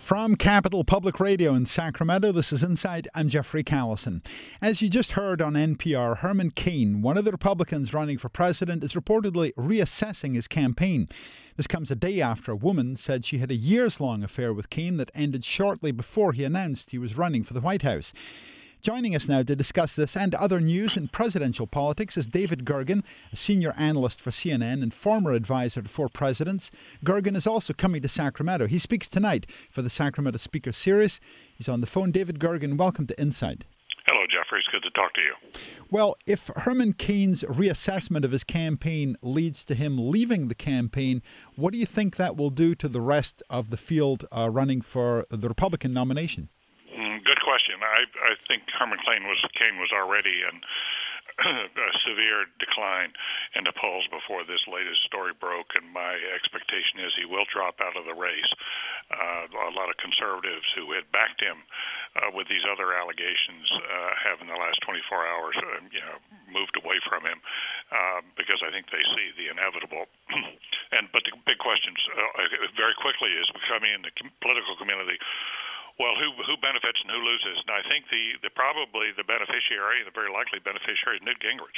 From Capital Public Radio in Sacramento, this is Inside. I'm Jeffrey Callison. As you just heard on NPR, Herman Cain, one of the Republicans running for president, is reportedly reassessing his campaign. This comes a day after a woman said she had a years-long affair with Cain that ended shortly before he announced he was running for the White House. Joining us now to discuss this and other news in presidential politics is David Gergen, a senior analyst for CNN and former advisor to 4 presidents. Gergen is also coming to Sacramento. He speaks tonight for the Sacramento Speaker Series. He's on the phone. David Gergen, welcome to Inside. Hello, Jeffrey. It's good to talk to you. Well, if Herman Cain's reassessment of his campaign leads to him leaving the campaign, what do you think that will do to the rest of the field running for the Republican nomination? Good question. I think Herman Cain was already in a severe decline in the polls before this latest story broke, and my expectation is he will drop out of the race. A lot of conservatives who had backed him with these other allegations have in the last 24 hours moved away from him because I think they see the inevitable. But the big questions very quickly is becoming in the political community. Well, who benefits and who loses? And I think probably the beneficiary, the very likely beneficiary, is Newt Gingrich.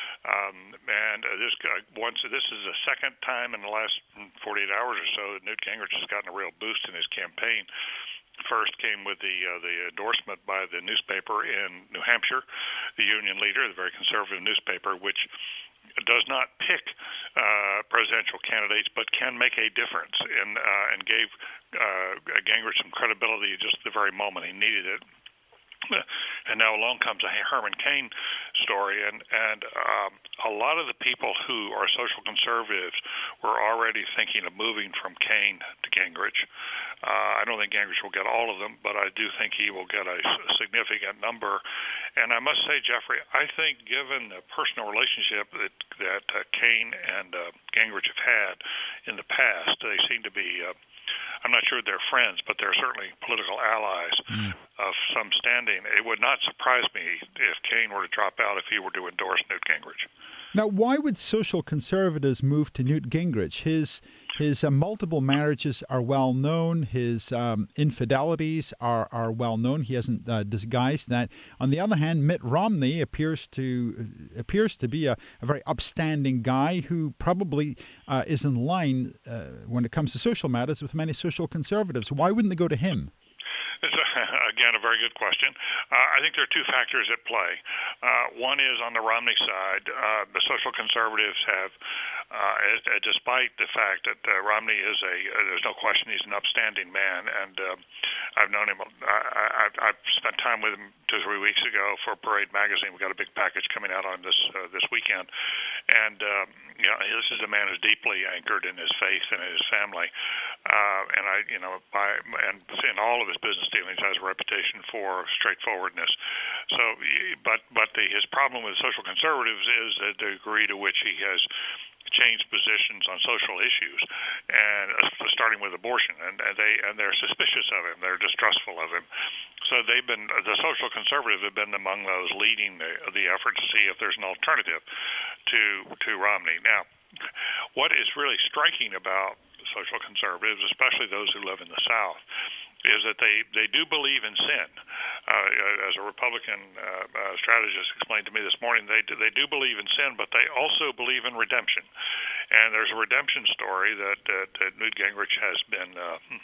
This is the second time in the last 48 hours or so that Newt Gingrich has gotten a real boost in his campaign. First came with the endorsement by the newspaper in New Hampshire, the Union Leader, the very conservative newspaper, which does not pick presidential candidates, but can make a difference, and gave Gingrich some credibility just the very moment he needed it. And now along comes a Herman Cain story, and a lot of the people who are social conservatives were already thinking of moving from Cain to Gingrich. I don't think Gingrich will get all of them, but I do think he will get a significant number. And I must say, Jeffrey, I think given the personal relationship that Cain and Gingrich have had in the past, they seem to be I'm not sure they're friends, but they're certainly political allies of some standing. It would not surprise me if Cain were to drop out if he were to endorse Newt Gingrich. Now, why would social conservatives move to Newt Gingrich? His multiple marriages are well known. His infidelities are well known. He hasn't disguised that. On the other hand, Mitt Romney appears to be a very upstanding guy who probably is in line when it comes to social matters with many social conservatives. Why wouldn't they go to him? It's, again, a very good question. I think there are two factors at play. One is on the Romney side, the social conservatives have, despite the fact that Romney is there's no question he's an upstanding man, and I've known him. I've spent time with him 2 or 3 weeks ago for Parade magazine. We got a big package coming out on this weekend, and this is a man who's deeply anchored in his faith and in his family, and in all of his business dealings has a reputation for straightforwardness. So, his problem with social conservatives is the degree to which he has changed positions on social issues, and starting with abortion, and they're suspicious of him, they're distrustful of him. So the social conservatives have been among those leading the effort to see if there's an alternative to Romney. Now, what is really striking about social conservatives, especially those who live in the South, is that they do believe in sin. As a Republican strategist explained to me this morning, they do believe in sin, but they also believe in redemption. And there's a redemption story that Newt Gingrich has been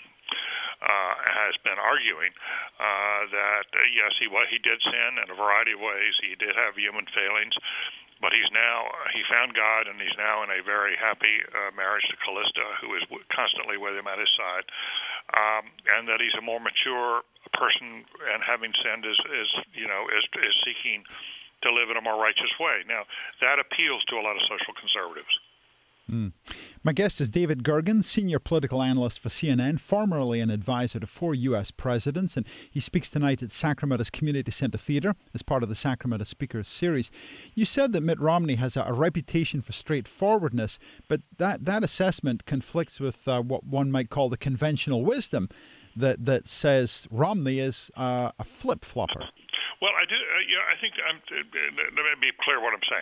arguing that yes, he did sin in a variety of ways. He did have human failings. But he found God, and he's now in a very happy marriage to Callista, who is constantly with him at his side, and that he's a more mature person, and having sinned is seeking to live in a more righteous way. Now, that appeals to a lot of social conservatives. My guest is David Gergen, senior political analyst for CNN, formerly an advisor to 4 U.S. presidents, and he speaks tonight at Sacramento's Community Center Theater as part of the Sacramento Speakers Series. You said that Mitt Romney has a reputation for straightforwardness, but that assessment conflicts with what one might call the conventional wisdom that says Romney is a flip-flopper. Well, I do. I think let me be clear what I'm saying.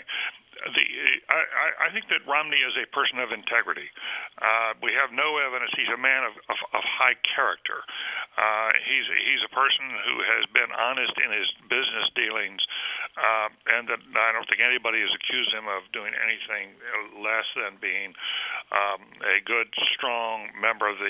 I think that Romney is a person of integrity. We have no evidence. He's a man of high character. He's a person who has been honest in his business dealings, and that I don't think anybody has accused him of doing anything less than being a good, strong member of the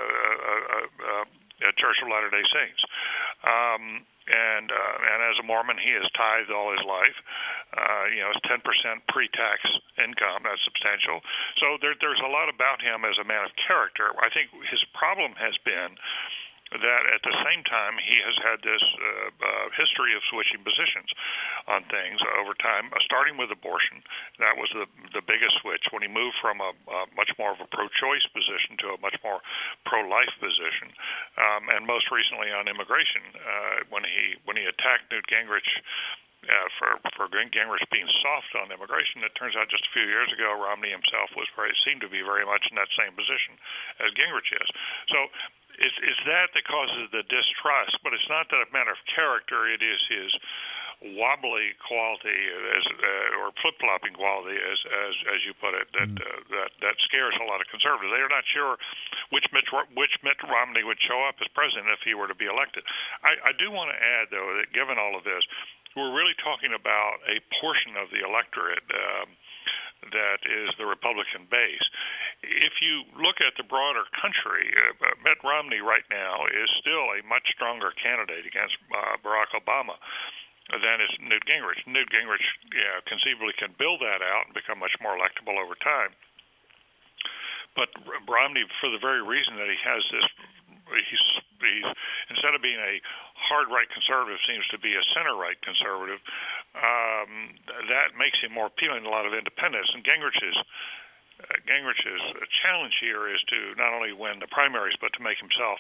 Church of Latter-day Saints. And as a Mormon, he has tithed all his life. It's 10% pre-tax income. That's substantial. So there's a lot about him as a man of character. I think his problem has been that at the same time he has had this history of switching positions on things over time, starting with abortion. That was the biggest switch when he moved from a much more of a pro-choice position to a much more pro-life position, and most recently on immigration when he attacked Newt Gingrich. For Gingrich being soft on immigration, it turns out just a few years ago Romney himself seemed to be very much in that same position as Gingrich is. So it's that causes the distrust, but it's not that a matter of character. It is his wobbly quality, or flip-flopping quality, as you put it, that scares a lot of conservatives. They are not sure which Mitt Romney would show up as president if he were to be elected. I do want to add, though, that given all of this, we're really talking about a portion of the electorate that is the Republican base. If you look at the broader country, Mitt Romney right now is still a much stronger candidate against Barack Obama than is Newt Gingrich. Newt Gingrich conceivably can build that out and become much more electable over time. But Romney, for the very reason that he has this, he's instead of being a hard right conservative, seems to be a center right conservative. That makes him more appealing to a lot of independents. And Gingrich's challenge here is to not only win the primaries, but to make himself,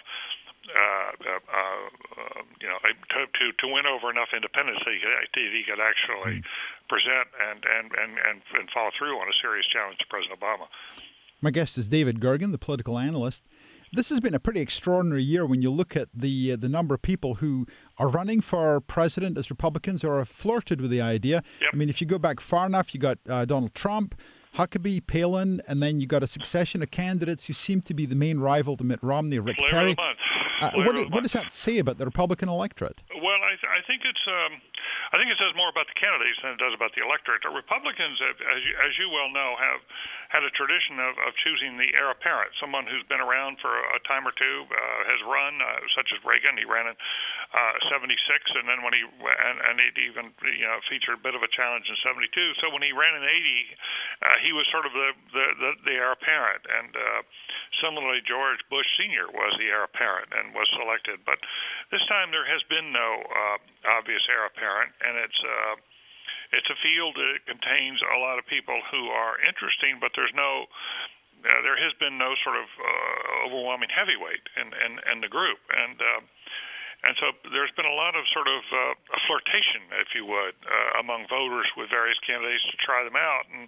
to win over enough independents that he could actually present and follow through on a serious challenge to President Obama. My guest is David Gergen, the political analyst. This has been a pretty extraordinary year when you look at the number of people who are running for president as Republicans or have flirted with the idea. Yep. I mean, if you go back far enough, you got Donald Trump, Huckabee, Palin, and then you got a succession of candidates who seem to be the main rival to Mitt Romney, Rick Perry. What does that say about the Republican electorate? Well, I think it says more about the candidates than it does about the electorate. The Republicans, as you well know, have had a tradition of choosing the heir apparent, someone who's been around for a time or two, has run, such as Reagan. He ran in '76, and then when he even featured a bit of a challenge in '72. So when he ran in '80, he was sort of the heir apparent, and similarly, George Bush Sr. was the heir apparent and was selected. But this time there has been no obvious heir apparent, and it's a field that contains a lot of people who are interesting, but there has been no sort of overwhelming heavyweight in the group, and so there's been a lot of sort of a flirtation, if you would, among voters with various candidates to try them out, and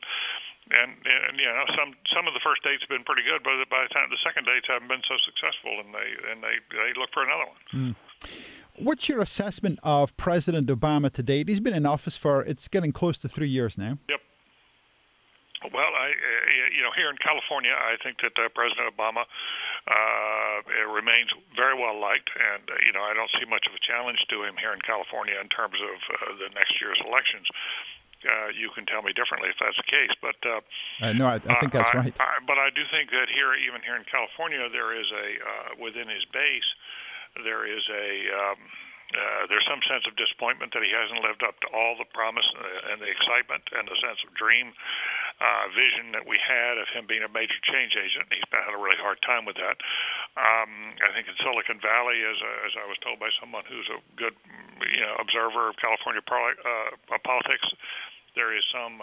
some of the first dates have been pretty good, but by the time the second dates haven't been so successful, and they look for another one. What's your assessment of President Obama to date? He's been in office it's getting close to 3 years now. Yep. Well, here in California, I think that President Obama remains very well liked, and I don't see much of a challenge to him here in California in terms of the next year's elections. You can tell me differently if that's the case, but no, I think that's right. But I do think that even here in California, there is within his base, there's some sense of disappointment that he hasn't lived up to all the promise and the excitement and the sense of dream vision that we had of him being a major change agent. He's had a really hard time with that. I think in Silicon Valley, as I was told by someone who's a good observer of California politics, there is some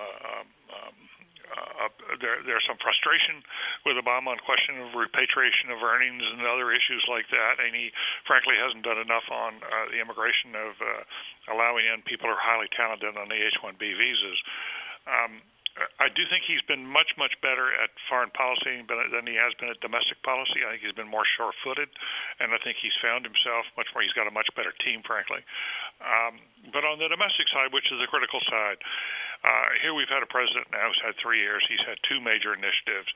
there's some frustration with Obama on question of repatriation of earnings and other issues like that, and he frankly hasn't done enough on the immigration of allowing in people who are highly talented on the H-1B visas. I do think he's been much better at foreign policy than he has been at domestic policy. I think he's been more sure-footed, and I think he's found himself much more. He's got a much better team, frankly. But on the domestic side, which is the critical side, here we've had a president now who's had 3 years. He's had two major initiatives.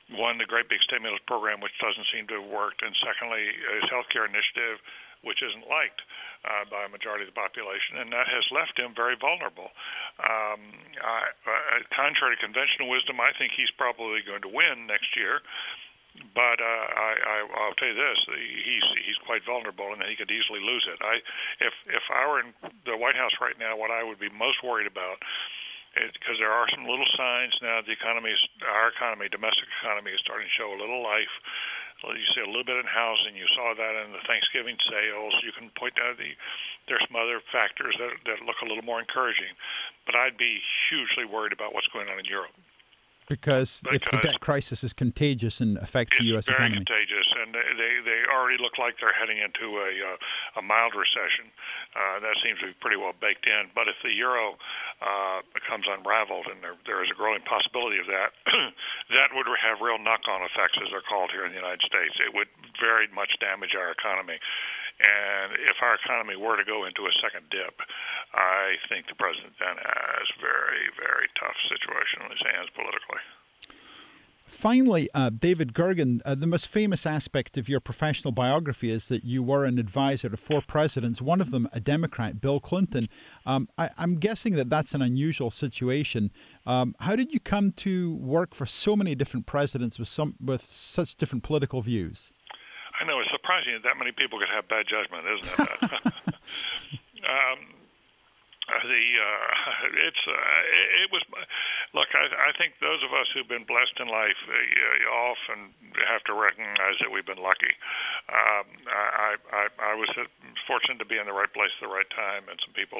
one, the great big stimulus program, which doesn't seem to have worked, and secondly, his health care initiative, which isn't liked by a majority of the population, and that has left him very vulnerable. Contrary to conventional wisdom, I think he's probably going to win next year. But I'll tell you this: he's quite vulnerable, and he could easily lose it. If I were in the White House right now, what I would be most worried about, because there are some little signs now, our economy, domestic economy, is starting to show a little life. You see a little bit in housing. You saw that in the Thanksgiving sales. You can point out there's some other factors that look a little more encouraging. But I'd be hugely worried about what's going on in Europe. Because if the debt crisis is contagious and affects the U.S. economy. It's very contagious, and they already look like they're heading into a mild recession. That seems to be pretty well baked in. But if the euro becomes unraveled, and there is a growing possibility of that, that would have real knock-on effects, as they're called here in the United States. It would very much damage our economy. And if our economy were to go into a second dip, I think the president then has a very, very tough situation on his hands politically. Finally, David Gergen, the most famous aspect of your professional biography is that you were an advisor to 4 presidents, one of them a Democrat, Bill Clinton. I'm guessing that that's an unusual situation. How did you come to work for so many different presidents with such different political views? I know, it's surprising that many people could have bad judgment, isn't it? It was. Look, I think those of us who've been blessed in life often have to recognize that we've been lucky. I was fortunate to be in the right place at the right time, and some people.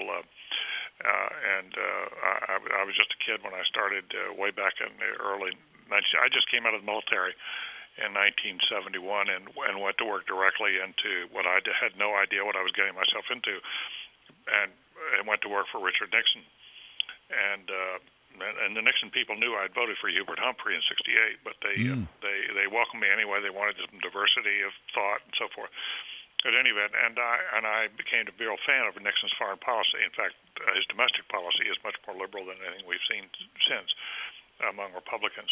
I was just a kid when I started way back in the early 90s. I just came out of the military in 1971 and went to work directly into what I had no idea what I was getting myself into, and went to work for Richard Nixon. And the Nixon people knew I'd voted for Hubert Humphrey in '68, but they welcomed me anyway. They wanted some diversity of thought and so forth. At any event, and I became a real fan of Nixon's foreign policy. In fact, his domestic policy is much more liberal than anything we've seen since among Republicans.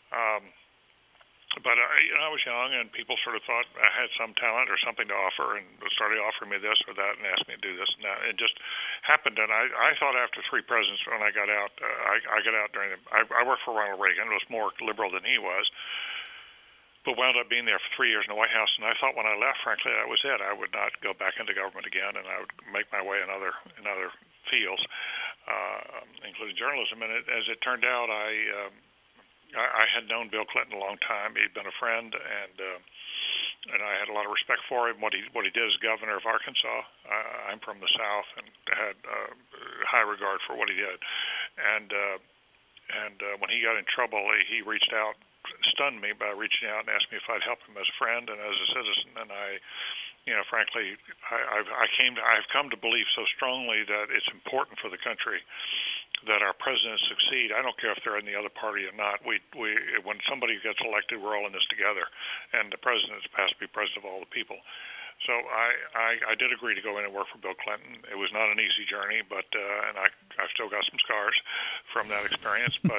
But I was young, and people sort of thought I had some talent or something to offer, and started offering me this or that, and asked me to do this and that. It just happened, and I thought after 3 presidents, when I got out, I got out during I worked for Ronald Reagan. It was more liberal than he was, but wound up being there for 3 years in the White House. And I thought when I left, frankly, that was it. I would not go back into government again, and I would make my way in other fields, including journalism. And as it turned out, I had known Bill Clinton a long time. He'd been a friend, and I had a lot of respect for him. What he did as governor of Arkansas. I'm from the South, and had high regard for what he did. And when he got in trouble, he reached out, stunned me by reaching out and asked me if I'd help him as a friend and as a citizen. And frankly, I've come to believe so strongly that it's important for the country that our presidents succeed. I don't care if they're in the other party or not. When somebody gets elected, we're all in this together, and the president has to be president of all the people. So I did agree to go in and work for Bill Clinton. It was not an easy journey, but and I've still got some scars from that experience. But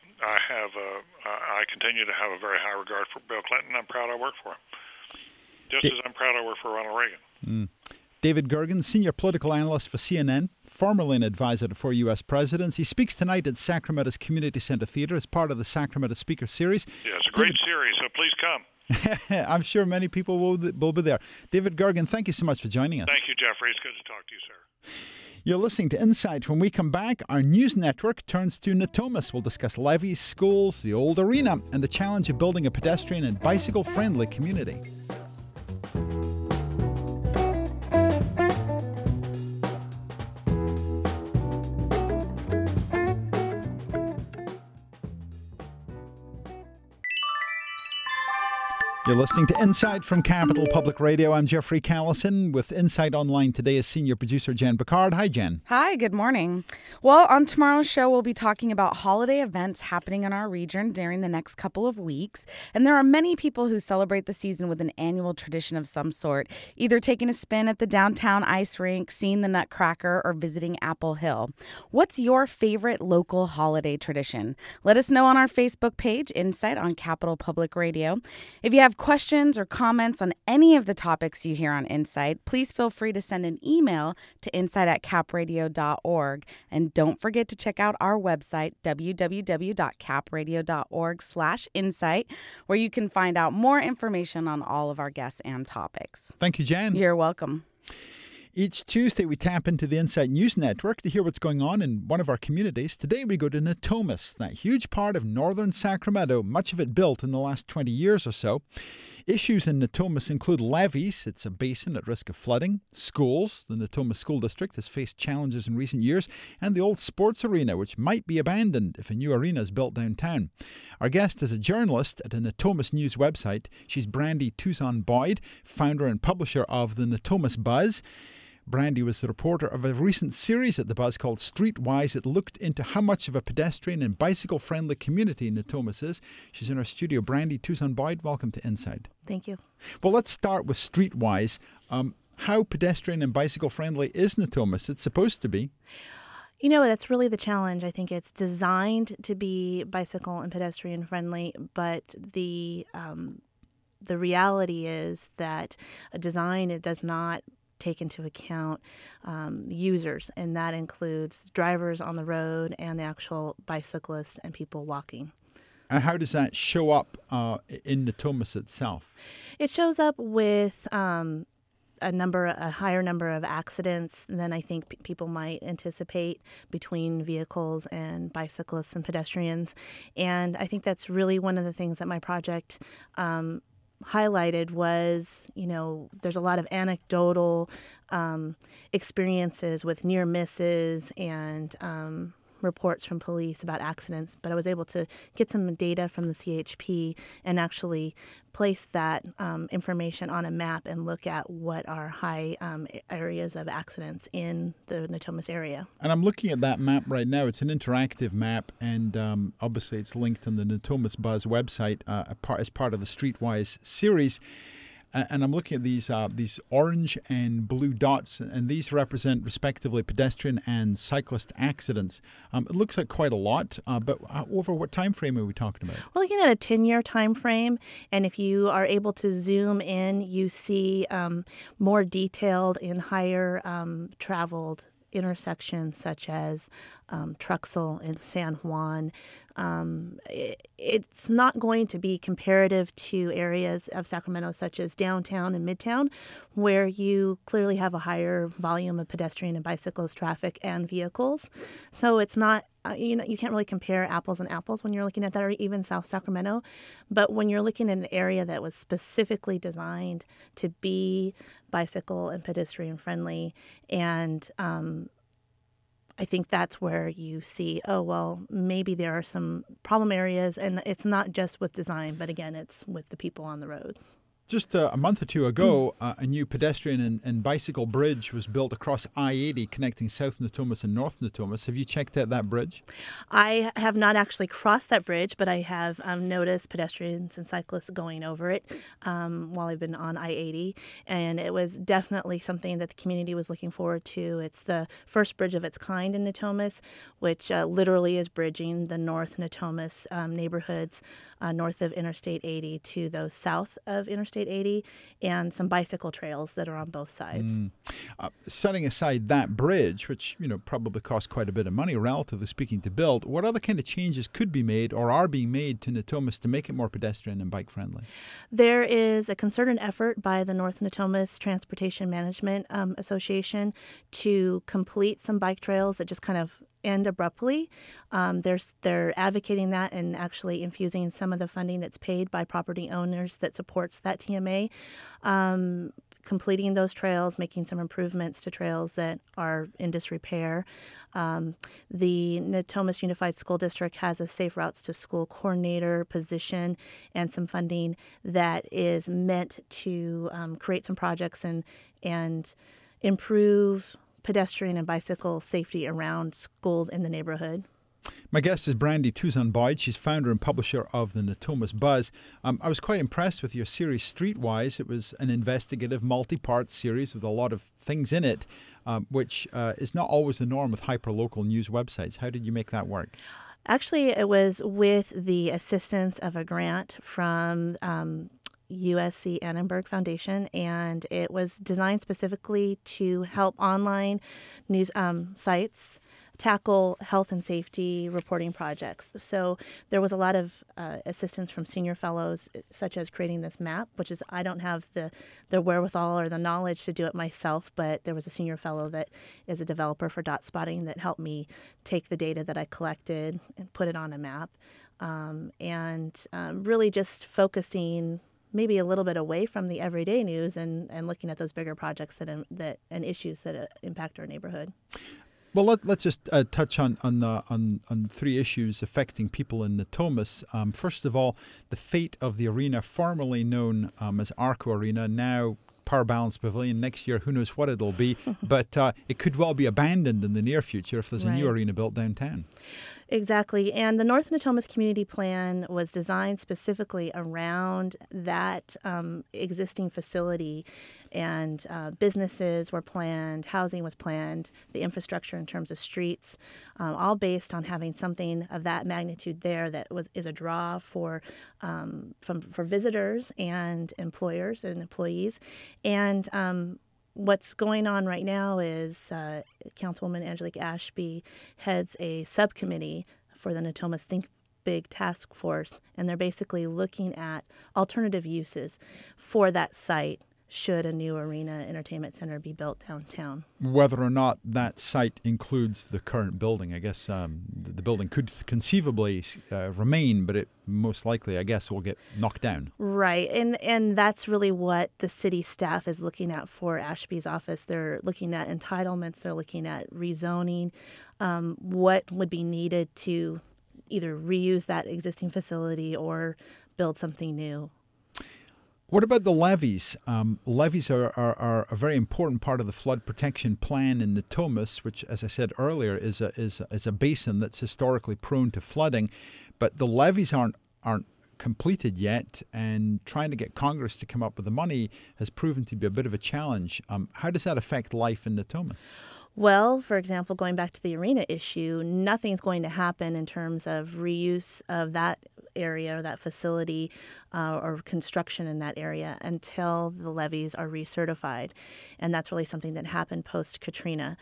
I continue to have a very high regard for Bill Clinton. I'm proud I worked for him, just as I'm proud I worked for Ronald Reagan. David Gergen, senior political analyst for CNN, formerly an advisor to 4 U.S. presidents. He speaks tonight at Sacramento's Community Center Theatre as part of the Sacramento Speaker Series. Yeah, it's a great series, so please come. I'm sure many people will be there. David Gergen, thank you so much for joining us. Thank you, Jeffrey. It's good to talk to you, sir. You're listening to Insight. When we come back, our news network turns to Natomas. We'll discuss levees, schools, the old arena, and the challenge of building a pedestrian and bicycle-friendly community. You're listening to Insight from Capital Public Radio. I'm Jeffrey Callison. With Insight Online today is senior producer Jen Picard. Hi, Jen. Hi, good morning. Well, on tomorrow's show, we'll be talking about holiday events happening in our region during the next couple of weeks. And there are many people who celebrate the season with an annual tradition of some sort, either taking a spin at the downtown ice rink, seeing the Nutcracker, or visiting Apple Hill. What's your favorite local holiday tradition? Let us know on our Facebook page, Insight on Capital Public Radio. If you have questions or comments on any of the topics you hear on Insight, please feel free to send an email to insight@capradio.org. And don't forget to check out our website, www.capradio.org/insight, where you can find out more information on all of our guests and topics. Thank you, Jen. You're welcome. Each Tuesday, we tap into the Insight News Network to hear what's going on in one of our communities. Today, we go to Natomas, that huge part of northern Sacramento, much of it built in the last 20 years or so. Issues in Natomas include levees. It's a basin at risk of flooding. Schools. The Natomas School District has faced challenges in recent years. And the old sports arena, which might be abandoned if a new arena is built downtown. Our guest is a journalist at a Natomas News website. She's Brandy Toussaint Boyd, founder and publisher of the Natomas Buzz. Brandy was the reporter of a recent series at the Buzz called Streetwise. It looked into how much of a pedestrian and bicycle-friendly community Natomas is. She's in our studio. Brandy Toussaint Boyd, welcome to Inside. Thank you. Well, let's start with Streetwise. How pedestrian and bicycle-friendly is Natomas? It's supposed to be. You know, that's really the challenge. I think it's designed to be bicycle and pedestrian friendly, but the reality is that a design, it does not take into account users, and that includes drivers on the road and the actual bicyclists and people walking. And how does that show up in Natomas itself? It shows up with a higher number of accidents than I think people might anticipate between vehicles and bicyclists and pedestrians. And I think that's really one of the things that my project highlighted was, you know, there's a lot of anecdotal experiences with near misses and reports from police about accidents, but I was able to get some data from the CHP and actually place that information on a map and look at what are high areas of accidents in the Natomas area. And I'm looking at that map right now. It's an interactive map, and obviously it's linked on the Natomas Buzz website as part of the Streetwise series. And I'm looking at these orange and blue dots, and these represent respectively pedestrian and cyclist accidents. It looks like quite a lot, but over what time frame are we talking about? We're looking at a 10-year time frame, and if you are able to zoom in, you see more detailed and higher traveled intersections such as Truxell and San Juan. It's not going to be comparative to areas of Sacramento such as downtown and midtown, where you clearly have a higher volume of pedestrian and bicyclist traffic and vehicles. So it's not, you can't really compare apples and apples when you're looking at that, or even South Sacramento. But when you're looking at an area that was specifically designed to be bicycle and pedestrian friendly, and I think that's where you see, oh, well, maybe there are some problem areas, and it's not just with design, but again, it's with the people on the roads. Just a month or two ago, a new pedestrian and bicycle bridge was built across I-80 connecting South Natomas and North Natomas. Have you checked out that bridge? I have not actually crossed that bridge, but I have noticed pedestrians and cyclists going over it while I've been on I-80. And it was definitely something that the community was looking forward to. It's the first bridge of its kind in Natomas, which literally is bridging the North Natomas neighborhoods north of Interstate 80 to those south of Interstate 80, and some bicycle trails that are on both sides. Setting aside that bridge, which probably cost quite a bit of money, relatively speaking, to build, what other kind of changes could be made or are being made to Natomas to make it more pedestrian and bike friendly? There is a concerted effort by the North Natomas Transportation Management Association to complete some bike trails that just kind of end abruptly. They're advocating that and actually infusing some of the funding that's paid by property owners that supports that TMA. completing those trails, making some improvements to trails that are in disrepair. The Natomas Unified School District has a Safe Routes to School coordinator position and some funding that is meant to create some projects and improve pedestrian and bicycle safety around schools in the neighborhood. My guest is Brandy Touzon-Boyd. She's founder and publisher of the Natomas Buzz. I was quite impressed with your series Streetwise. It was an investigative, multi-part series with a lot of things in it, which is not always the norm with hyper-local news websites. How did you make that work? Actually, it was with the assistance of a grant from USC Annenberg Foundation, and it was designed specifically to help online news sites tackle health and safety reporting projects. So there was a lot of assistance from senior fellows, such as creating this map, which is I don't have the wherewithal or the knowledge to do it myself, but there was a senior fellow that is a developer for dot spotting that helped me take the data that I collected and put it on a map, and really just focusing maybe a little bit away from the everyday news and looking at those bigger projects that and issues that impact our neighborhood. Well, let's just touch on three issues affecting people in Natomas. First of all, the fate of the arena formerly known as Arco Arena, now Power Balance Pavilion. Next year, who knows what it'll be, but it could well be abandoned in the near future if there's a new arena built downtown. Exactly. And the North Natomas Community Plan was designed specifically around that existing facility, and businesses were planned, housing was planned, the infrastructure in terms of streets, all based on having something of that magnitude there that is a draw for visitors and employers and employees. And what's going on right now is Councilwoman Angelique Ashby heads a subcommittee for the Natomas Think Big Task Force, and they're basically looking at alternative uses for that site should a new arena entertainment center be built downtown. Whether or not that site includes the current building, I guess the building could conceivably remain, but it most likely, I guess, will get knocked down. Right, and that's really what the city staff is looking at for Ashby's office. They're looking at entitlements, they're looking at rezoning, what would be needed to either reuse that existing facility or build something new. What about the levees? Levees are a very important part of the flood protection plan in Natomas, which, as I said earlier, is a basin that's historically prone to flooding. But the levees aren't completed yet, and trying to get Congress to come up with the money has proven to be a bit of a challenge. How does that affect life in Natomas? Well, for example, going back to the arena issue, nothing's going to happen in terms of reuse of that area or that facility or construction in that area until the levees are recertified. And that's really something that happened post-Katrina.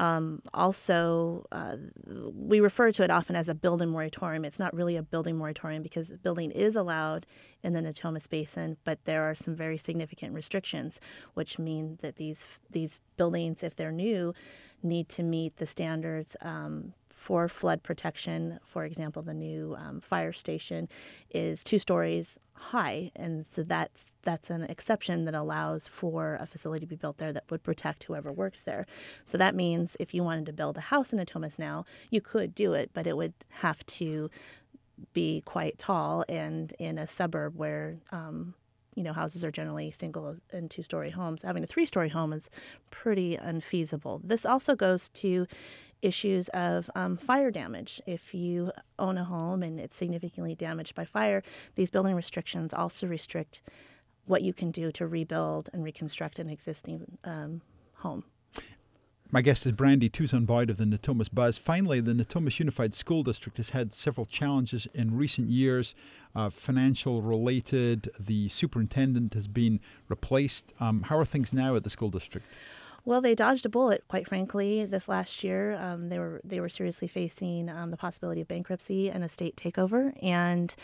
Also, we refer to it often as a building moratorium. It's not really a building moratorium because building is allowed in the Natomas Basin, but there are some very significant restrictions, which mean that these buildings, if they're new, need to meet the standards for flood protection. For example, the new fire station is 2 stories high, and so that's an exception that allows for a facility to be built there that would protect whoever works there. So that means if you wanted to build a house in Natomas now, you could do it, but it would have to be quite tall and in a suburb where houses are generally single and 2-story homes. Having a 3-story home is pretty unfeasible. This also goes to issues of fire damage. If you own a home and it's significantly damaged by fire, these building restrictions also restrict what you can do to rebuild and reconstruct an existing home. My guest is Brandy Touzon-Boyd of the Natomas Buzz. Finally, the Natomas Unified School District has had several challenges in recent years, financial related. The superintendent has been replaced. How are things now at the school district? Well, they dodged a bullet, quite frankly, this last year. They were seriously facing the possibility of bankruptcy and a state takeover, and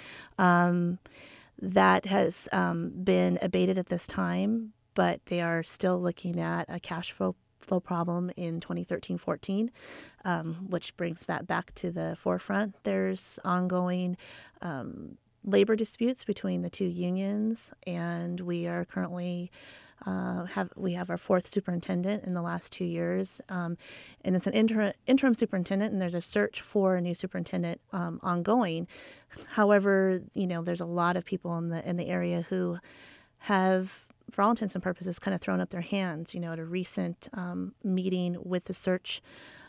that has been abated at this time, but they are still looking at a cash flow problem in 2013-14, which brings that back to the forefront. There's ongoing labor disputes between the 2 unions, and we are currently We have our fourth superintendent in the last 2 years, and it's an interim superintendent, and there's a search for a new superintendent ongoing. However, there's a lot of people in the area who have, for all intents and purposes, kind of thrown up their hands. At a recent meeting with the search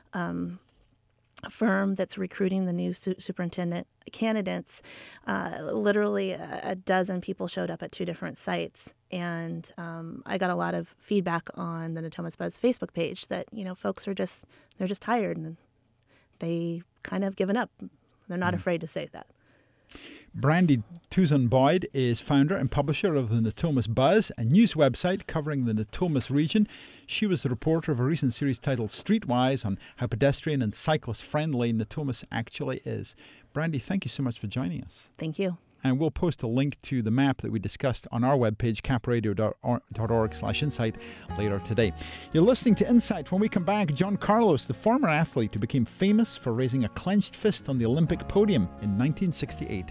firm that's recruiting the new superintendent candidates, literally a dozen people showed up at 2 different sites, and I got a lot of feedback on the Natomas Buzz Facebook page that folks are just tired and they kind of given up. They're not afraid to say that. Brandy Tuzon-Boyd is founder and publisher of the Natomas Buzz, a news website covering the Natomas region. She was the reporter of a recent series titled Streetwise on how pedestrian and cyclist friendly Natomas actually is. Brandy, thank you so much for joining us. Thank you. And we'll post a link to the map that we discussed on our webpage, capradio.org/insight, later today. You're listening to Insight. When we come back, John Carlos, the former athlete who became famous for raising a clenched fist on the Olympic podium in 1968.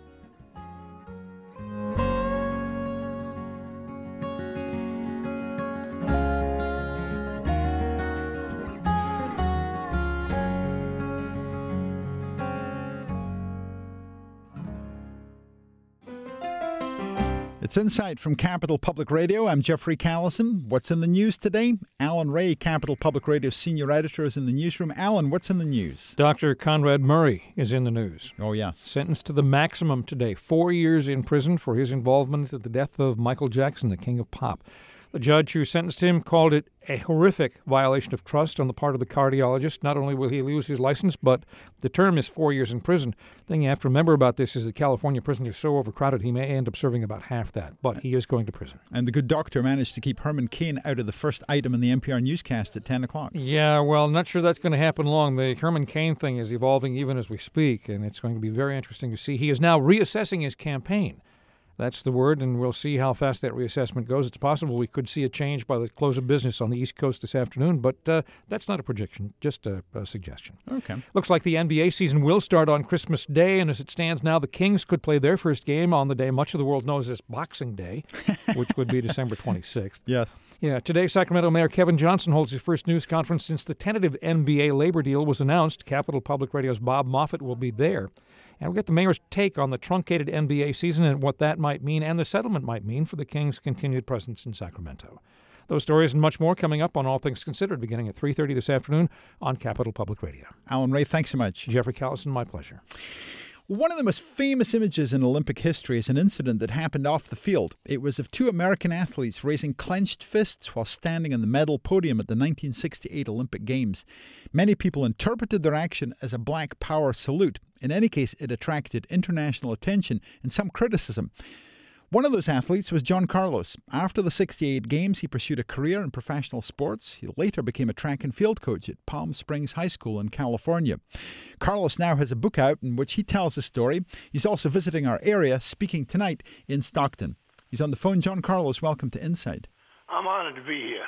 It's Insight from Capital Public Radio. I'm Jeffrey Callison. What's in the news today? Alan Ray, Capital Public Radio senior editor, is in the newsroom. Alan, what's in the news? Dr. Conrad Murray is in the news. Oh, yes. Sentenced to the maximum today, 4 years in prison for his involvement at the death of Michael Jackson, the king of pop. The judge who sentenced him called it a horrific violation of trust on the part of the cardiologist. Not only will he lose his license, but the term is 4 years in prison. The thing you have to remember about this is the California prisons are so overcrowded he may end up serving about half that, but he is going to prison. And the good doctor managed to keep Herman Cain out of the first item in the NPR newscast at 10 o'clock. Yeah, well, not sure that's going to happen long. The Herman Cain thing is evolving even as we speak, and it's going to be very interesting to see. He is now reassessing his campaign. That's the word, and we'll see how fast that reassessment goes. It's possible we could see a change by the close of business on the East Coast this afternoon, but that's not a projection, just a suggestion. Okay. Looks like the NBA season will start on Christmas Day, and as it stands now, the Kings could play their first game on the day much of the world knows as Boxing Day, which would be December 26th. Yes. Yeah, today Sacramento Mayor Kevin Johnson holds his first news conference since the tentative NBA labor deal was announced. Capital Public Radio's Bob Moffett will be there. And we'll get the mayor's take on the truncated NBA season and what that might mean and the settlement might mean for the Kings' continued presence in Sacramento. Those stories and much more coming up on All Things Considered beginning at 3:30 this afternoon on Capital Public Radio. Alan Ray, thanks so much. Jeffrey Callison, my pleasure. One of the most famous images in Olympic history is an incident that happened off the field. It was of 2 American athletes raising clenched fists while standing on the medal podium at the 1968 Olympic Games. Many people interpreted their action as a Black Power salute. In any case, it attracted international attention and some criticism. One of those athletes was John Carlos. After the 68 Games, he pursued a career in professional sports. He later became a track and field coach at Palm Springs High School in California. Carlos now has a book out in which he tells his story. He's also visiting our area, speaking tonight in Stockton. He's on the phone. John Carlos, welcome to Insight. I'm honored to be here.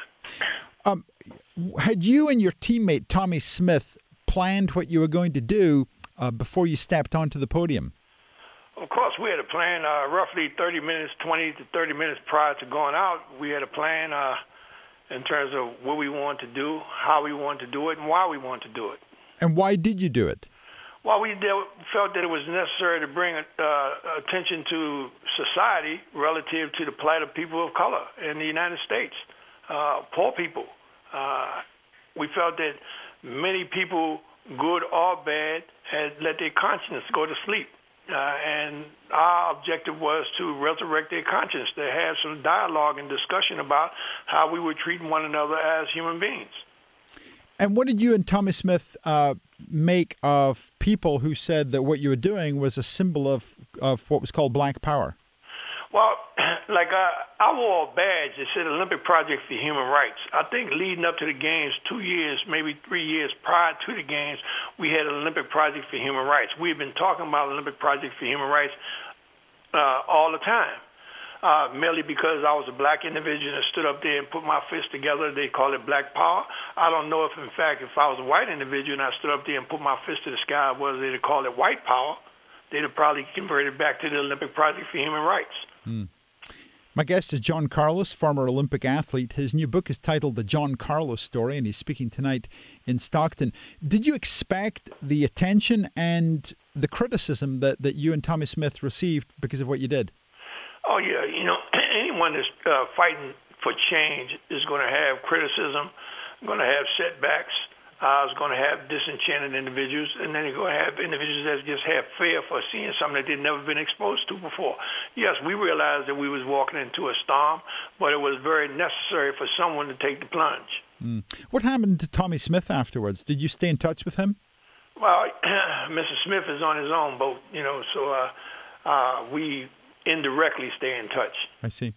Had you and your teammate Tommy Smith planned what you were going to do before you stepped onto the podium? Of course, we had a plan roughly 20 to 30 minutes prior to going out. We had a plan in terms of what we wanted to do, how we wanted to do it, and why we wanted to do it. And why did you do it? Well, we felt that it was necessary to bring attention to society relative to the plight of people of color in the United States, poor people. We felt that many people, good or bad, had let their conscience go to sleep. And our objective was to resurrect their conscience, to have some dialogue and discussion about how we were treating one another as human beings. And what did you and Tommy Smith make of people who said that what you were doing was a symbol of what was called Black Power? Well, I wore a badge that said Olympic Project for Human Rights. I think leading up to the Games, 2 years, maybe 3 years prior to the Games, we had an Olympic Project for Human Rights. We had been talking about Olympic Project for Human Rights all the time, merely because I was a black individual and stood up there and put my fist together. They call it Black Power. I don't know if, in fact, if I was a white individual and I stood up there and put my fist to the sky, whether they'd call it White Power, they'd have probably converted back to the Olympic Project for Human Rights. My guest is John Carlos, former Olympic athlete. His new book is titled The John Carlos Story, and he's speaking tonight in Stockton. Did you expect the attention and the criticism that you and Tommy Smith received because of what you did? Oh, yeah. Anyone that's fighting for change is going to have criticism, going to have setbacks, is going to have disenchanted individuals, and then you're going to have individuals that just have fear for seeing something that they've never been exposed to before. Yes, we realized that we was walking into a storm, but it was very necessary for someone to take the plunge. What happened to Tommy Smith afterwards? Did you stay in touch with him? Well, Mr. Smith is on his own boat, so we indirectly stay in touch. I see.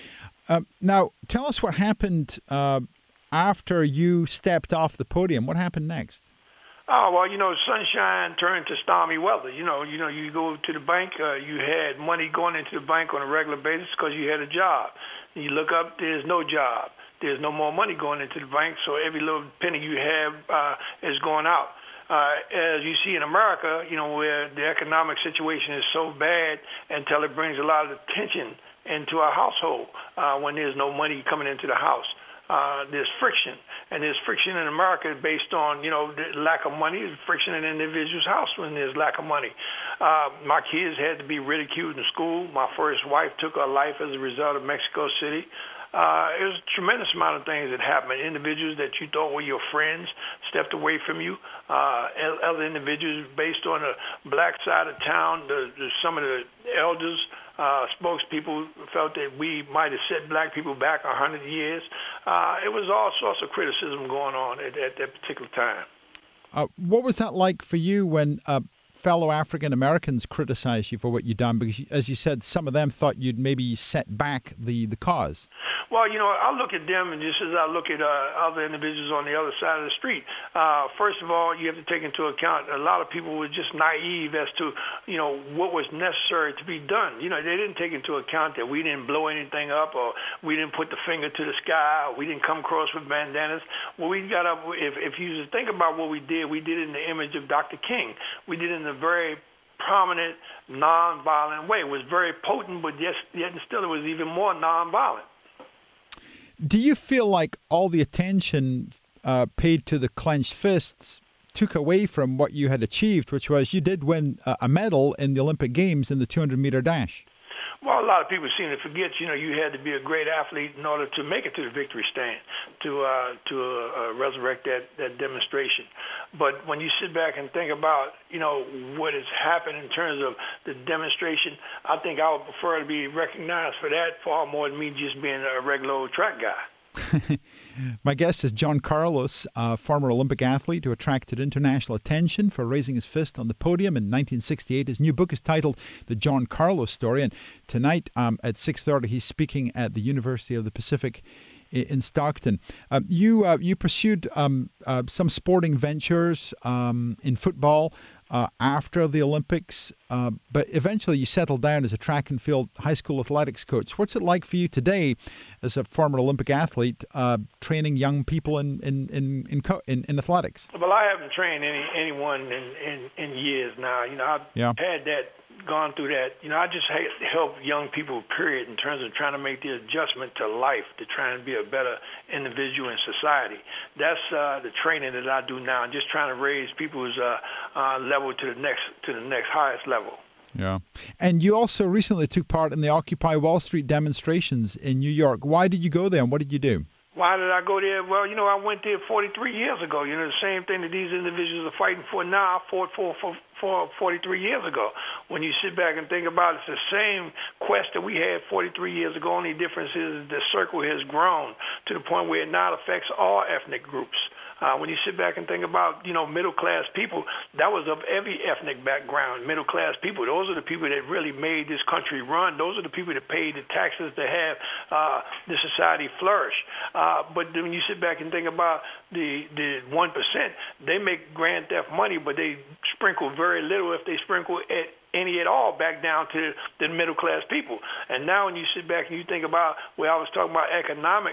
Now, tell us what happened after you stepped off the podium. What happened next? Oh, well, sunshine turned to stormy weather. You go to the bank, you had money going into the bank on a regular basis because you had a job. You look up, there's no job. There's no more money going into the bank, so every little penny you have is going out. As you see in America, where the economic situation is so bad until it brings a lot of tension into our household when there's no money coming into the house. There's friction, and there's friction in America based on, the lack of money. There's friction in an individual's house when there's lack of money. My kids had to be ridiculed in school. My first wife took her life as a result of Mexico City. It was a tremendous amount of things that happened. Individuals that you thought were your friends stepped away from you. Other individuals based on the black side of town, some of the elders, spokespeople felt that we might have set black people back 100 years. It was all sorts of criticism going on at that particular time. What was that like for you when fellow African Americans criticized you for what you'd done? Because, as you said, some of them thought you'd maybe set back the cause. Well, I look at them and just as I look at other individuals on the other side of the street. First of all, you have to take into account a lot of people were just naive as to, what was necessary to be done. They didn't take into account that we didn't blow anything up or we didn't put the finger to the sky or we didn't come across with bandanas. Well, we got up, if you think about what we did it in the image of Dr. King. We did it in a very prominent, nonviolent way. It was very potent, but yet still it was even more nonviolent. Do you feel like all the attention paid to the clenched fists took away from what you had achieved, which was you did win a medal in the Olympic Games in the 200-meter dash? Well, a lot of people seem to forget, you had to be a great athlete in order to make it to the victory stand, to resurrect that demonstration. But when you sit back and think about, what has happened in terms of the demonstration, I think I would prefer to be recognized for that far more than me just being a regular old track guy. My guest is John Carlos, a former Olympic athlete who attracted international attention for raising his fist on the podium in 1968. His new book is titled The John Carlos Story, and tonight at 6:30 he's speaking at the University of the Pacific in Stockton. You pursued some sporting ventures in football after the Olympics, but eventually you settled down as a track and field high school athletics coach. What's it like for you today as a former Olympic athlete training young people in athletics? Well, I haven't trained anyone in years now. I've had that, gone through that. I just help young people, period, in terms of trying to make the adjustment to life, to try and be a better individual in society. That's the training that I do now, just trying to raise people's level to the next highest level. Yeah. And you also recently took part in the Occupy Wall Street demonstrations in New York. Why did you go there and what did you do? Why did I go there? Well, I went there 43 years ago. The same thing that these individuals are fighting for now, I fought for 43 years ago. When you sit back and think about it, it's the same quest that we had 43 years ago. Only difference is the circle has grown to the point where it now affects all ethnic groups. When you sit back and think about, middle-class people, that was of every ethnic background, middle-class people. Those are the people that really made this country run. Those are the people that paid the taxes to have the society flourish. But when you sit back and think about the 1%, they make grand theft money, but they sprinkle very little, if they sprinkle any at all, back down to the middle-class people. And now when you sit back and you think about, I was talking about economics,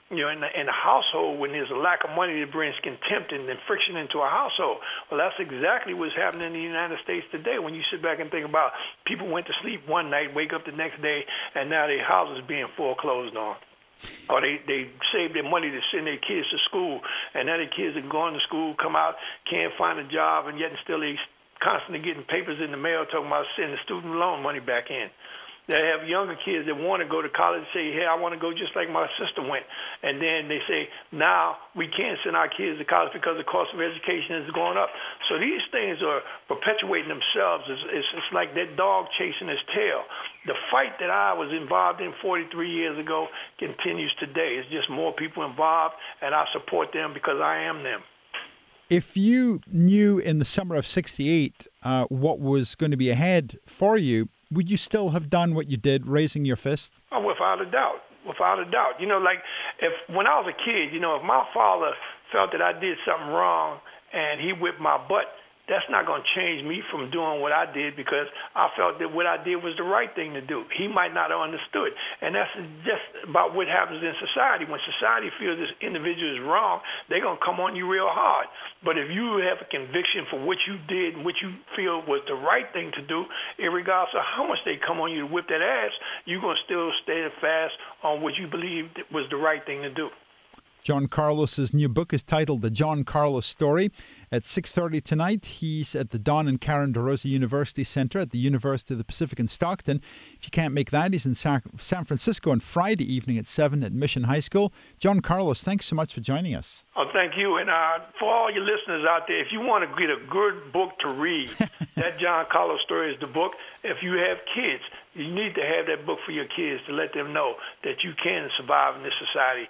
in the household, when there's a lack of money, it brings contempt and friction into a household. Well, that's exactly what's happening in the United States today. When you sit back and think about people went to sleep one night, wake up the next day, and now their houses being foreclosed on. Or they save their money to send their kids to school, and now their kids are going to school, come out, can't find a job, and yet still they constantly getting papers in the mail talking about sending student loan money back in. They have younger kids that want to go to college, say, hey, I want to go just like my sister went. And then they say, now we can't send our kids to college because the cost of education is going up. So these things are perpetuating themselves. It's like that dog chasing his tail. The fight that I was involved in 43 years ago continues today. It's just more people involved, and I support them because I am them. If you knew in the summer of 68 what was going to be ahead for you, would you still have done what you did, raising your fist? Oh, without a doubt. Without a doubt. Like when I was a kid, if my father felt that I did something wrong and he whipped my butt, that's not going to change me from doing what I did because I felt that what I did was the right thing to do. He might not have understood. And that's just about what happens in society. When society feels this individual is wrong, they're going to come on you real hard. But if you have a conviction for what you did and what you feel was the right thing to do, regardless of how much they come on you to whip that ass, you're going to still stay fast on what you believe was the right thing to do. John Carlos's new book is titled The John Carlos Story. At 6:30 tonight, he's at the Don and Karen DeRosa University Center at the University of the Pacific in Stockton. If you can't make that, he's in San Francisco on Friday evening at 7 at Mission High School. John Carlos, thanks so much for joining us. Oh, thank you. And for all your listeners out there, if you want to get a good book to read, that John Carlos Story is the book. If you have kids, you need to have that book for your kids to let them know that you can survive in this society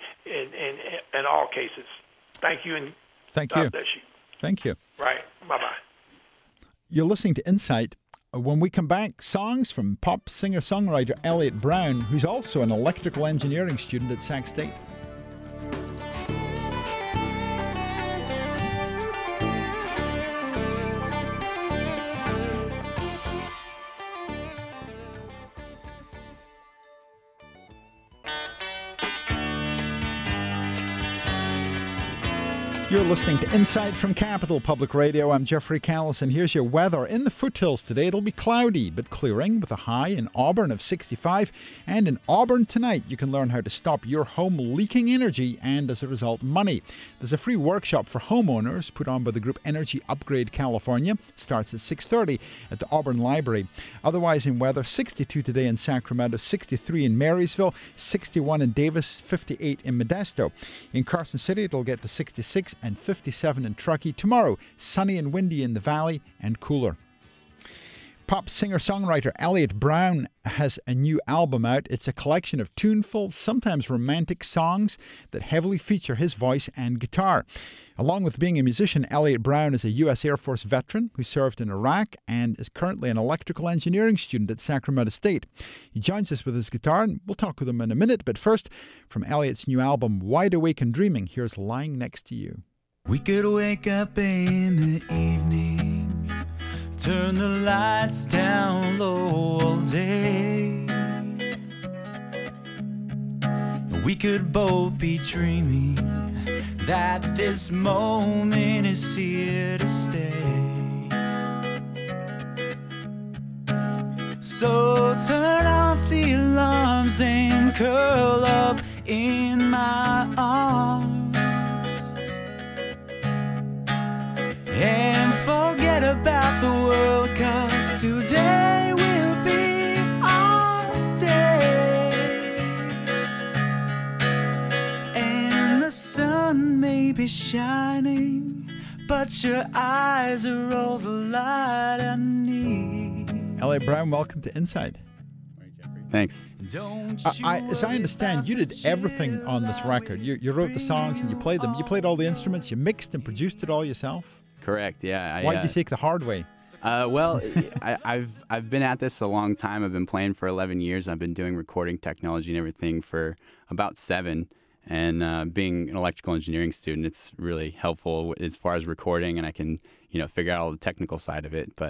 in all cases. Thank you. And thank God you. bless you. Thank you. Right. Bye-bye. You're listening to Insight. When we come back, songs from pop singer-songwriter Elliot Brown, who's also an electrical engineering student at Sac State. You're listening to Insight from Capital Public Radio. I'm Jeffrey Callis, and here's your weather. In the foothills today, it'll be cloudy, but clearing with a high in Auburn of 65. And in Auburn tonight, you can learn how to stop your home leaking energy and, as a result, money. There's a free workshop for homeowners put on by the group Energy Upgrade California. Starts at 6:30 at the Auburn Library. Otherwise, in weather, 62 today in Sacramento, 63 in Marysville, 61 in Davis, 58 in Modesto. In Carson City, it'll get to 66 and 57 in Truckee. Tomorrow, sunny and windy in the valley and cooler. Pop singer-songwriter Elliot Brown has a new album out. It's a collection of tuneful, sometimes romantic songs that heavily feature his voice and guitar. Along with being a musician, Elliot Brown is a U.S. Air Force veteran who served in Iraq and is currently an electrical engineering student at Sacramento State. He joins us with his guitar, and we'll talk with him in a minute. But first, from Elliot's new album, Wide Awake and Dreaming, here's Lying Next to You. We could wake up in the evening, turn the lights down low all day, and we could both be dreaming that this moment is here to stay. So turn off the alarms and curl up in my arms, and forget about the world, 'cause today will be our day. And the sun may be shining, but your eyes are all the light I need. Elliot Brown, welcome to Inside. Thanks. As I understand, you did everything on this record. You wrote the songs and you played them. You played all the instruments. You mixed and produced it all yourself. Correct. Yeah. Why did you take the hard way? Well, I've been at this a long time. I've been playing for 11 years. I've been doing recording technology and everything for about 7. And being an electrical engineering student, it's really helpful as far as recording, and I can figure out all the technical side of it. But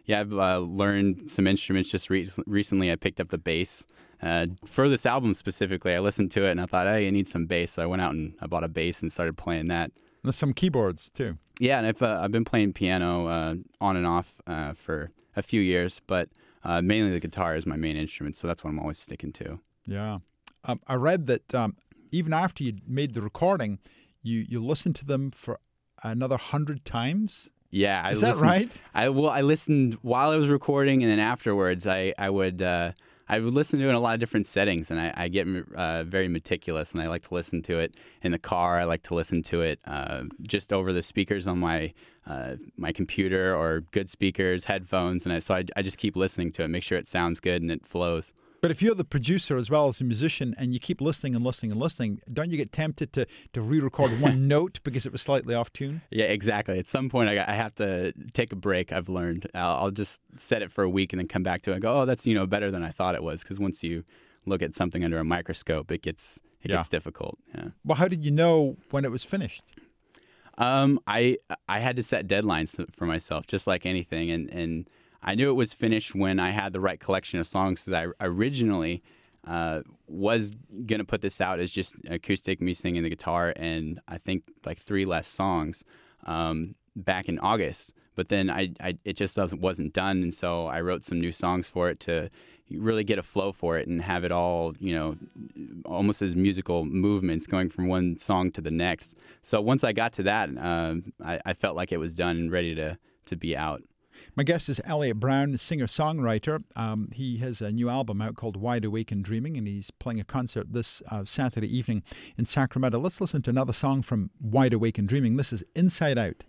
I've learned some instruments just recently. I picked up the bass. For this album specifically, I listened to it and I thought, hey, I need some bass. So I went out and I bought a bass and started playing that. There's some keyboards too. Yeah, and I've been playing piano on and off for a few years, but mainly the guitar is my main instrument, so that's what I'm always sticking to. Yeah. I read that even after you made the recording, you listened to them for another 100 times? Yeah. Is that right? I listened while I was recording, and then afterwards I would listen to it in a lot of different settings, and I get very meticulous, and I like to listen to it in the car. I like to listen to it just over the speakers on my computer, or good speakers, headphones, and so I just keep listening to it, make sure it sounds good and it flows. But if you're the producer as well as a musician and you keep listening and listening and listening, don't you get tempted to re-record one note because it was slightly off tune? Yeah, exactly. At some point, I have to take a break, I've learned. I'll just set it for a week and then come back to it and go, oh, that's better than I thought it was. Because once you look at something under a microscope, it gets difficult. Yeah. Well, how did you know when it was finished? I had to set deadlines for myself, just like anything. And I knew it was finished when I had the right collection of songs, because I originally was going to put this out as just acoustic, me singing the guitar, and I think like 3 less songs back in August. But then it just wasn't done, and so I wrote some new songs for it to really get a flow for it and have it all, almost as musical movements going from one song to the next. So once I got to that, I felt like it was done and ready to be out. My guest is Elliot Brown, singer-songwriter. He has a new album out called Wide Awake and Dreaming, and he's playing a concert this Saturday evening in Sacramento. Let's listen to another song from Wide Awake and Dreaming. This is Inside Out.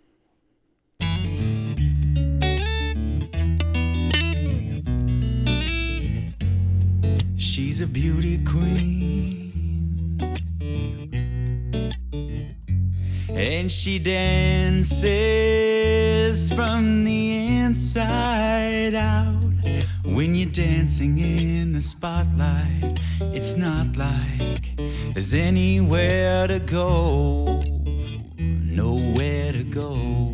She's a beauty queen, and she dances from the inside out. When you're dancing in the spotlight, it's not like there's anywhere to go, nowhere to go.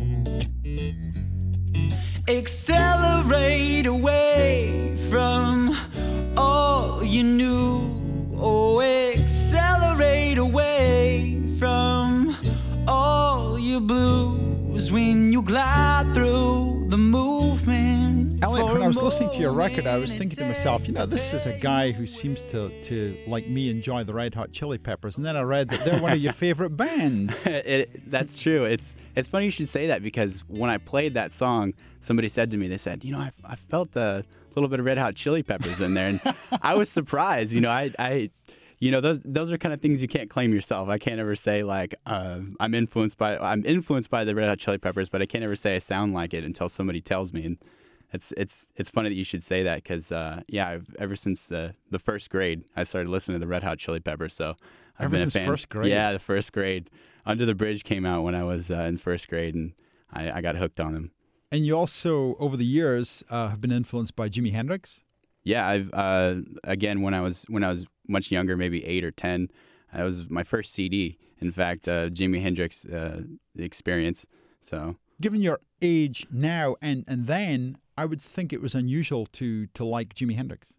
Accelerate away from all you knew. Oh, accelerate away from all your blues when you glide through the movement. Elliot, when I was listening to your record, I was thinking to myself, this is a guy who seems to like me, enjoy the Red Hot Chili Peppers. And then I read that they're one of your favorite bands. That's true. It's funny you should say that, because when I played that song, somebody said to me, they said, I felt a little bit of Red Hot Chili Peppers in there. And I was surprised. Those are kind of things you can't claim yourself. I can't ever say like I'm influenced by the Red Hot Chili Peppers, but I can't ever say I sound like it until somebody tells me. And it's funny that you should say that, because ever since the first grade I started listening to the Red Hot Chili Peppers. So I've been a fan. First grade. Yeah, the first grade. Under the Bridge came out when I was in first grade, and I got hooked on them. And you also, over the years, have been influenced by Jimi Hendrix? Yeah, I've again, when I was much younger, maybe 8 or 10, that was my first CD. In fact, Jimi Hendrix, The Experience. So, given your age now and then, I would think it was unusual to like Jimi Hendrix.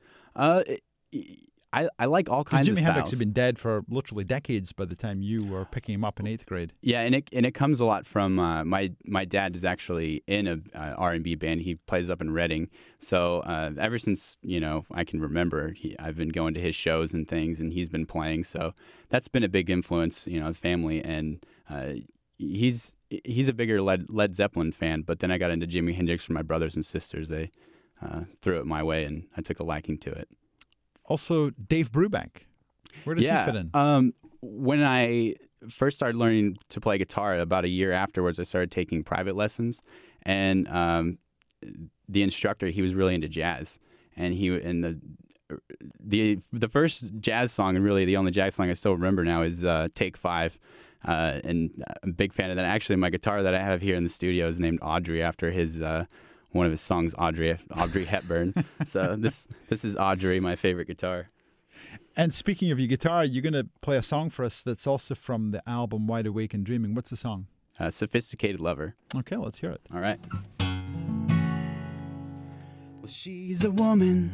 I like all kinds of styles. Jimi Hendrix had been dead for literally decades by the time you were picking him up in 8th grade. Yeah, and it comes a lot from my dad is actually in a R&B band. He plays up in Reading. So ever since I can remember, I've been going to his shows and things, and he's been playing. So that's been a big influence, the family. And he's a bigger Led Zeppelin fan. But then I got into Jimi Hendrix from my brothers and sisters. They threw it my way, and I took a liking to it. Also, Dave Brubeck. Where does he fit in? When I first started learning to play guitar, about a year afterwards, I started taking private lessons. And the instructor, he was really into jazz. And the first jazz song, and really the only jazz song I still remember now, is Take 5. And I'm a big fan of that. Actually, my guitar that I have here in the studio is named Audrey, after his one of his songs, Audrey Hepburn. So this is Audrey, my favorite guitar. And speaking of your guitar, you're going to play a song for us that's also from the album Wide Awake and Dreaming. What's the song? Sophisticated Lover. Okay, let's hear it. All right. Well, she's a woman,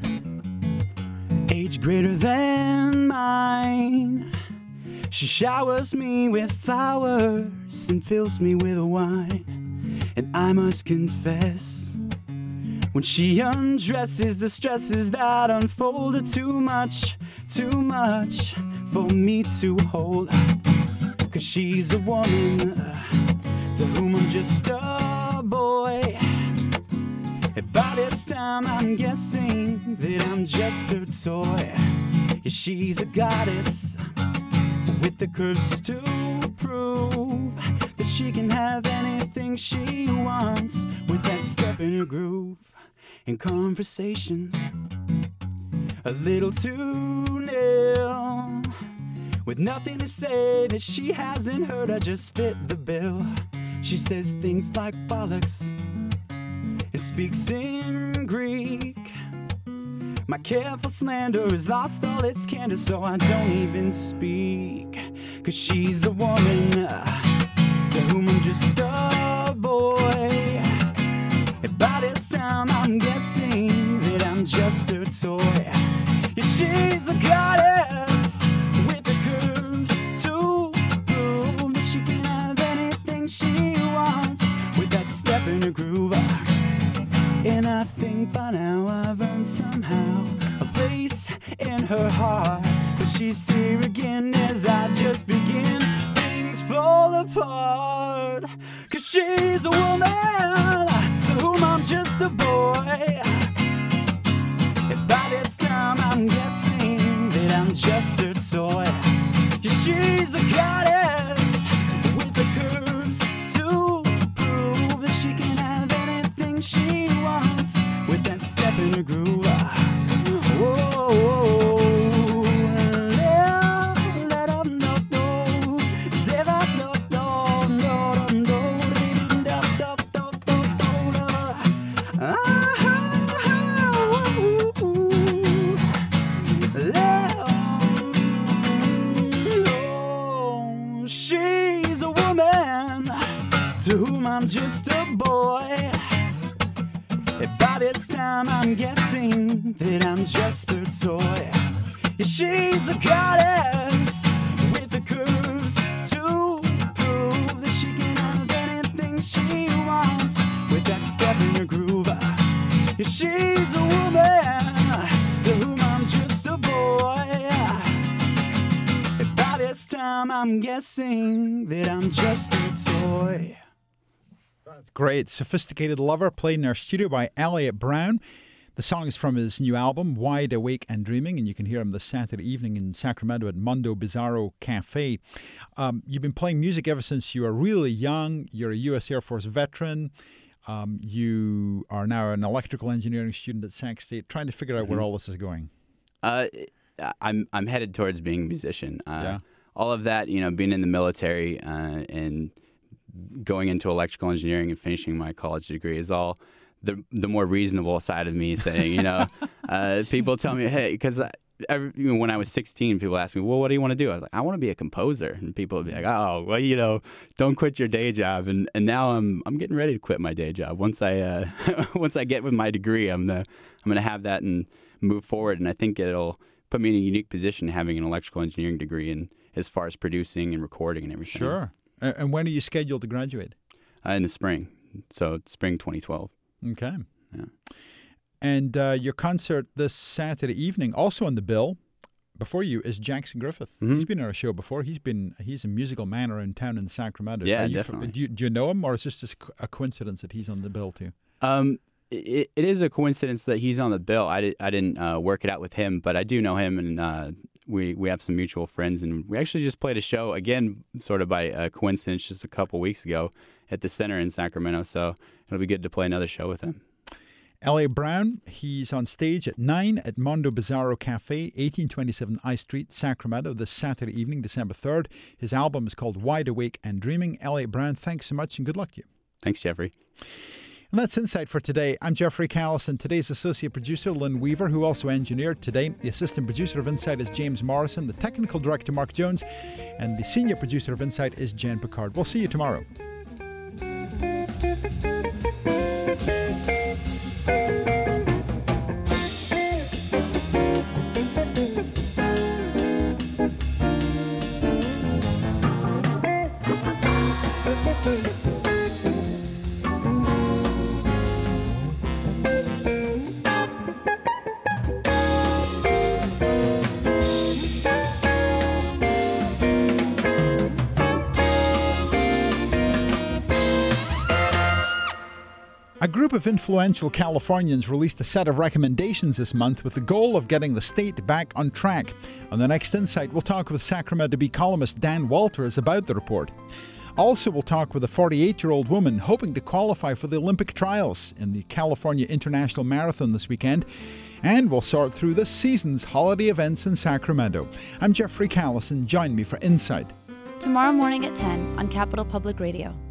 age greater than mine. She showers me with flowers and fills me with wine. And I must confess, when she undresses, the stresses that unfold are too much for me to hold. 'Cause she's a woman to whom I'm just a boy. And by this time I'm guessing that I'm just her toy. Yeah, she's a goddess with the curves to prove that she can have anything she wants with that step in her groove. In conversations a little too nil, with nothing to say that she hasn't heard, I just fit the bill. She says things like bollocks and speaks in Greek. My careful slander has lost all its candor, so I don't even speak. 'Cause she's a woman to whom I'm just a boy. And by this time I'm guessing that I'm just her toy. Yeah, she's a goddess with the curves to prove that she can have anything she wants with that step in her groove. And I think by now I've earned somehow a place in her heart. But she's here again as I just begin. Things fall apart. 'Cause she's a woman to whom I'm just a boy. And by this time I'm guessing that I'm just her toy. Yeah, she's a goddess with the curves to prove that she can have anything she wants with that step in her groove. She's a woman to whom I'm just a boy. And by this time I'm guessing that I'm just her toy. Yeah, she's a goddess with the curves to prove that she can have anything she wants with that step in her groove. Yeah, she's a woman to whom I'm just a boy. And by this time I'm guessing that I'm just her toy. That's great. Sophisticated Lover, played in our studio by Elliot Brown. The song is from his new album, Wide Awake and Dreaming, and you can hear him this Saturday evening in Sacramento at Mondo Bizarro Cafe. You've been playing music ever since you were really young. You're a U.S. Air Force veteran. You are now an electrical engineering student at Sac State, trying to figure out where all this is going. I'm headed towards being a musician. All of that, being in the military and going into electrical engineering and finishing my college degree is all the more reasonable side of me saying, people tell me, hey, because when I was 16, people asked me, well, what do you want to do? I was like, I want to be a composer. And people would be like, oh, well, don't quit your day job. And now I'm getting ready to quit my day job. Once I get with my degree, I'm gonna have that and move forward. And I think it'll put me in a unique position having an electrical engineering degree and as far as producing and recording and everything. Sure. And when are you scheduled to graduate? In the spring. So spring 2012. Okay. Yeah. And your concert this Saturday evening, also on the bill, before you, is Jackson Griffith. Mm-hmm. He's been on our show before. He's a musical man around town in Sacramento. Yeah, definitely. Do you know him, or is this just a coincidence that he's on the bill too? It is a coincidence that he's on the bill. I didn't work it out with him, but I do know him, and we have some mutual friends, and we actually just played a show again, sort of by coincidence, just a couple weeks ago at the Center in Sacramento. So it'll be good to play another show with him. Elliot Brown, he's on stage at 9 at Mondo Bizarro Cafe, 1827 I Street, Sacramento, this Saturday evening, December 3rd. His album is called Wide Awake and Dreaming. Elliot Brown, thanks so much and good luck to you. Thanks, Jeffrey. And that's Insight for today. I'm Jeffrey Callison. Today's associate producer, Lynn Weaver, who also engineered today. The assistant producer of Insight is James Morrison. The technical director, Mark Jones. And the senior producer of Insight is Jen Picard. We'll see you tomorrow. group of influential Californians released a set of recommendations this month with the goal of getting the state back on track. On the next Insight, we'll talk with Sacramento Bee columnist Dan Walters about the report. Also, we'll talk with a 48-year-old woman hoping to qualify for the Olympic trials in the California International Marathon this weekend. And we'll sort through this season's holiday events in Sacramento. I'm Jeffrey Callison. Join me for Insight. Tomorrow morning at 10 on Capital Public Radio.